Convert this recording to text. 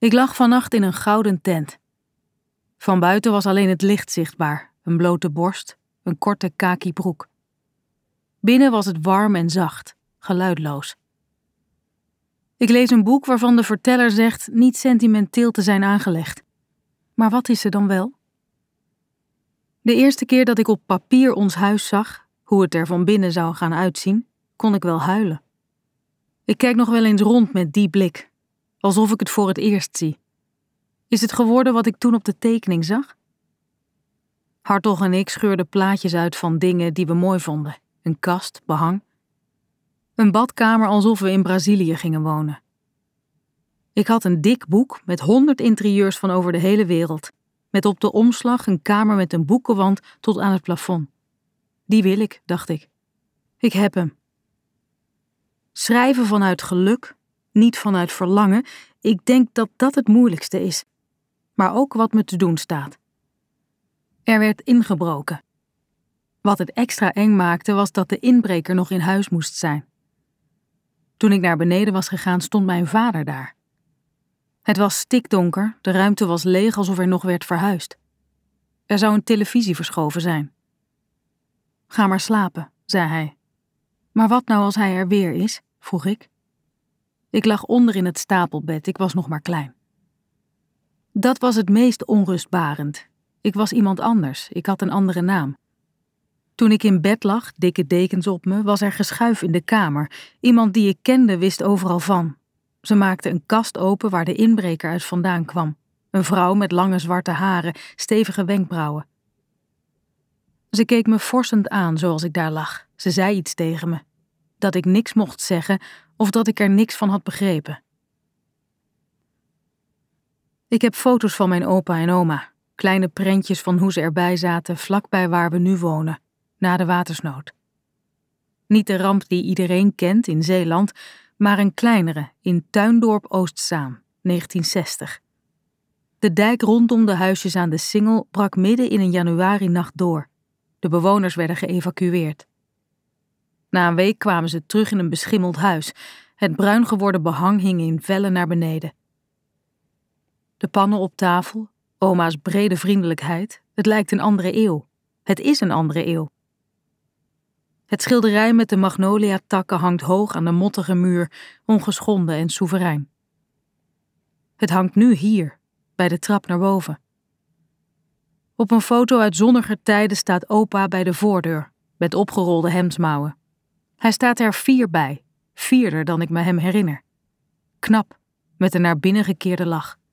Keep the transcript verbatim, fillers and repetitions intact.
Ik lag vannacht in een gouden tent. Van buiten was alleen het licht zichtbaar, een blote borst, een korte kaki broek. Binnen was het warm en zacht, geluidloos. Ik lees een boek waarvan de verteller zegt niet sentimenteel te zijn aangelegd. Maar wat is er dan wel? De eerste keer dat ik op papier ons huis zag, hoe het er van binnen zou gaan uitzien, kon ik wel huilen. Ik kijk nog wel eens rond met die blik, alsof ik het voor het eerst zie. Is het geworden wat ik toen op de tekening zag? Hartog en ik scheurden plaatjes uit van dingen die we mooi vonden. Een kast, behang. Een badkamer alsof we in Brazilië gingen wonen. Ik had een dik boek met honderd interieurs van over de hele wereld. Met op de omslag een kamer met een boekenwand tot aan het plafond. Die wil ik, dacht ik. Ik heb hem. Schrijven vanuit geluk, niet vanuit verlangen. Ik denk dat dat het moeilijkste is. Maar ook wat me te doen staat. Er werd ingebroken. Wat het extra eng maakte was dat de inbreker nog in huis moest zijn. Toen ik naar beneden was gegaan, stond mijn vader daar. Het was stikdonker, de ruimte was leeg alsof er nog werd verhuisd. Er zou een televisie verschoven zijn. Ga maar slapen, zei hij. Maar wat nou als hij er weer is, vroeg ik. Ik lag onder in het stapelbed, ik was nog maar klein. Dat was het meest onrustbarend. Ik was iemand anders, ik had een andere naam. Toen ik in bed lag, dikke dekens op me, was er geschuif in de kamer. Iemand die ik kende wist overal van. Ze maakte een kast open waar de inbreker uit vandaan kwam. Een vrouw met lange zwarte haren, stevige wenkbrauwen. Ze keek me forsend aan zoals ik daar lag. Ze zei iets tegen me. Dat ik niks mocht zeggen of dat ik er niks van had begrepen. Ik heb foto's van mijn opa en oma. Kleine prentjes van hoe ze erbij zaten vlakbij waar we nu wonen. Na de watersnood. Niet de ramp die iedereen kent in Zeeland, maar een kleinere in Tuindorp Oostzaan, negentien zestig. De dijk rondom de huisjes aan de Singel brak midden in een januarinacht door. De bewoners werden geëvacueerd. Na een week kwamen ze terug in een beschimmeld huis. Het bruin geworden behang hing in vellen naar beneden. De pannen op tafel, oma's brede vriendelijkheid, het lijkt een andere eeuw. Het is een andere eeuw. Het schilderij met de magnolia-takken hangt hoog aan de mottige muur, ongeschonden en soeverein. Het hangt nu hier, bij de trap naar boven. Op een foto uit zonniger tijden staat opa bij de voordeur, met opgerolde hemdsmouwen. Hij staat er fier bij, fierder dan ik me hem herinner. Knap, met een naar binnen gekeerde lach.